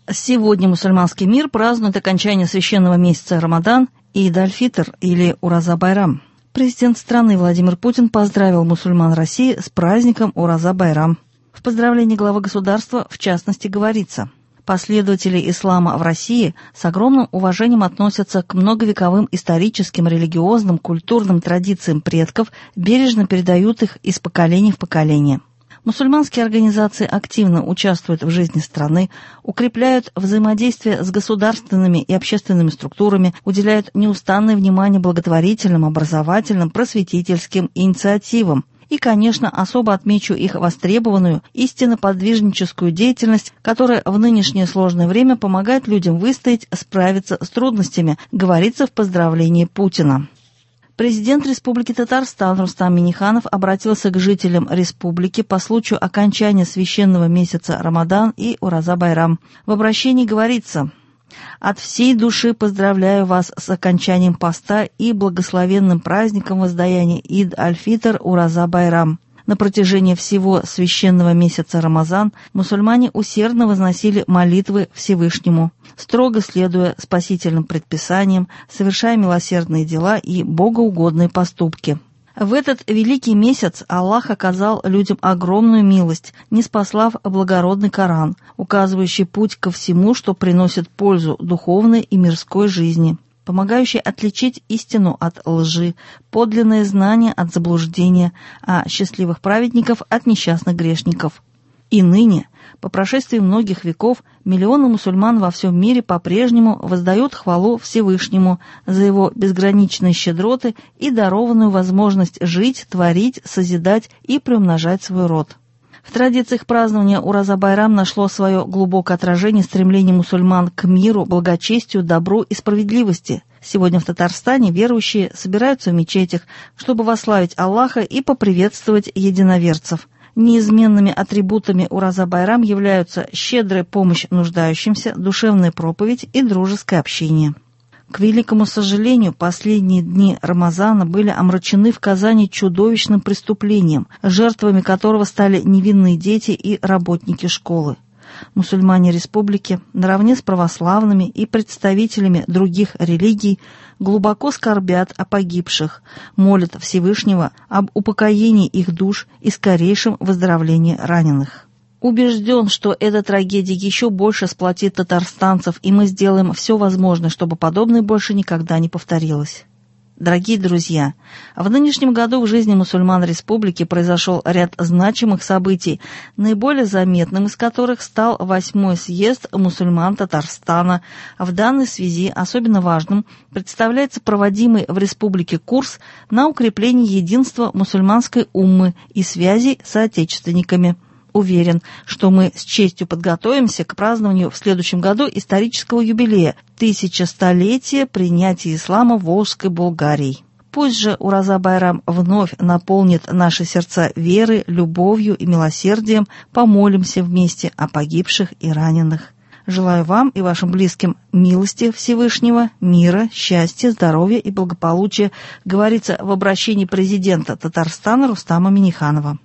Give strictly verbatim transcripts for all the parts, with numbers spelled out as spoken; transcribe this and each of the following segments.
Сегодня мусульманский мир празднует окончание священного месяца Рамадан и Ид-аль-Фитр или Ураза-Байрам. Президент страны Владимир Путин поздравил мусульман России с праздником Ураза-Байрам. В поздравлении главы государства, в частности, говорится: последователи ислама в России с огромным уважением относятся к многовековым историческим, религиозным, культурным традициям предков, бережно передают их из поколения в поколение. Мусульманские организации активно участвуют в жизни страны, укрепляют взаимодействие с государственными и общественными структурами, уделяют неустанное внимание благотворительным, образовательным, просветительским инициативам. И, конечно, особо отмечу их востребованную, истинно подвижническую деятельность, которая в нынешнее сложное время помогает людям выстоять, справиться с трудностями, говорится в поздравлении Путина. Президент Республики Татарстан Рустам Минниханов обратился к жителям республики по случаю окончания священного месяца Рамадан и Ураза-Байрам. В обращении говорится: «От всей души поздравляю вас с окончанием поста и благословенным праздником воздаяния Ид-аль-Фитр Ураза-Байрам. На протяжении всего священного месяца Рамазан мусульмане усердно возносили молитвы Всевышнему, строго следуя спасительным предписаниям, совершая милосердные дела и богоугодные поступки. В этот великий месяц Аллах оказал людям огромную милость, ниспослав благородный Коран, указывающий путь ко всему, что приносит пользу духовной и мирской жизни, помогающий отличить истину от лжи, подлинное знание от заблуждения, а счастливых праведников от несчастных грешников. И ныне, по прошествии многих веков, миллионы мусульман во всем мире по-прежнему воздают хвалу Всевышнему за его безграничные щедроты и дарованную возможность жить, творить, созидать и приумножать свой род». В традициях празднования Ураза-Байрам нашло свое глубокое отражение стремление мусульман к миру, благочестию, добру и справедливости. Сегодня в Татарстане верующие собираются в мечетях, чтобы восславить Аллаха и поприветствовать единоверцев. Неизменными атрибутами Ураза-Байрам являются щедрая помощь нуждающимся, душевная проповедь и дружеское общение. К великому сожалению, последние дни Рамазана были омрачены в Казани чудовищным преступлением, жертвами которого стали невинные дети и работники школы. Мусульмане республики, наравне с православными и представителями других религий, глубоко скорбят о погибших, молят Всевышнего об упокоении их душ и скорейшем выздоровлении раненых. Убежден, что эта трагедия еще больше сплотит татарстанцев, и мы сделаем все возможное, чтобы подобное больше никогда не повторилось. Дорогие друзья, в нынешнем году в жизни мусульман республики произошел ряд значимых событий, наиболее заметным из которых стал восьмой съезд мусульман Татарстана. В данной связи особенно важным представляется проводимый в республике курс на укрепление единства мусульманской уммы и связей с соотечественниками. Уверен, что мы с честью подготовимся к празднованию в следующем году исторического юбилея – тысячестолетия принятия ислама Волжской Булгарией. Пусть же Ураза-Байрам вновь наполнит наши сердца верой, любовью и милосердием. Помолимся вместе о погибших и раненых. Желаю вам и вашим близким милости Всевышнего, мира, счастья, здоровья и благополучия, говорится в обращении президента Татарстана Рустама Минниханова.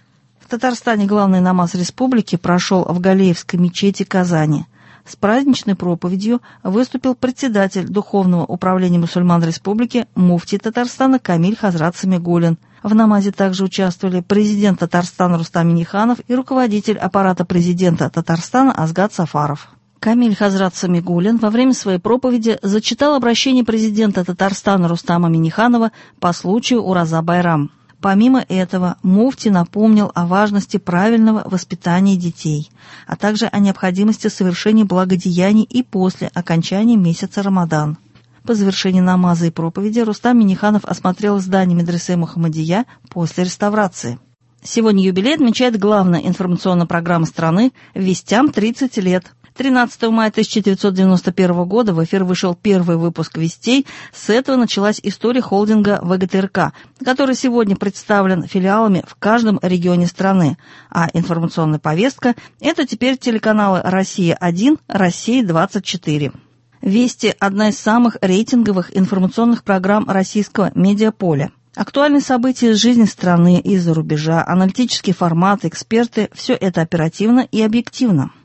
В Татарстане главный намаз республики прошел в Галеевской мечети Казани. С праздничной проповедью выступил председатель Духовного управления мусульман республики муфтий Татарстана Камиль Хазрат Самигуллин. В намазе также участвовали президент Татарстана Рустам Минниханов и руководитель аппарата президента Татарстана Азгат Сафаров. Камиль Хазрат Самигуллин во время своей проповеди зачитал обращение президента Татарстана Рустама Минниханова по случаю Ураза-Байрам. Помимо этого, муфтий напомнил о важности правильного воспитания детей, а также о необходимости совершения благодеяний и после окончания месяца Рамадан. По завершении намаза и проповеди Рустам Минниханов осмотрел здание медресе Мухаммадия после реставрации. Сегодня юбилей отмечает главная информационная программа страны «Вестям тридцать лет». тринадцатого мая тысяча девятьсот девяносто первого года в эфир вышел первый выпуск «Вестей». С этого началась история холдинга вэ гэ тэ эр ка, который сегодня представлен филиалами в каждом регионе страны. А информационная повестка – это теперь телеканалы «Россия один», «Россия двадцать четыре». «Вести» – одна из самых рейтинговых информационных программ российского медиаполя. Актуальные события из жизни страны и из-за рубежа, аналитический формат, эксперты – все это оперативно и объективно.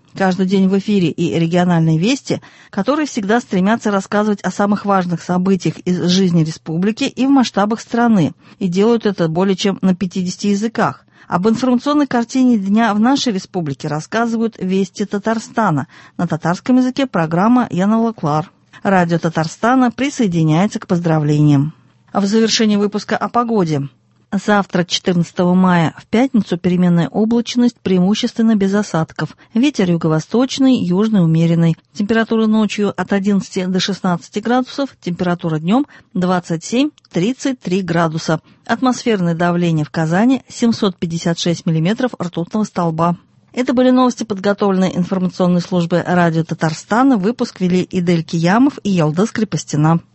Каждый день в эфире и региональные вести, которые всегда стремятся рассказывать о самых важных событиях из жизни республики и в масштабах страны, и делают это более чем на пятидесяти языках. Об информационной картине дня в нашей республике рассказывают «Вести Татарстана». На татарском языке программа «Яналаклар». Радио Татарстана присоединяется к поздравлениям. В завершении выпуска о погоде. Завтра, четырнадцатого мая, в пятницу, переменная облачность, преимущественно без осадков. Ветер юго-восточный, южный умеренный. Температура ночью от одиннадцати до шестнадцати градусов, температура днем двадцать семь — тридцать три градуса. Атмосферное давление в Казани семьсот пятьдесят шесть миллиметров ртутного столба. Это были новости, подготовленные информационной службой радио Татарстана. Выпуск вели Идель Киямов и Ялдыз Крепостина.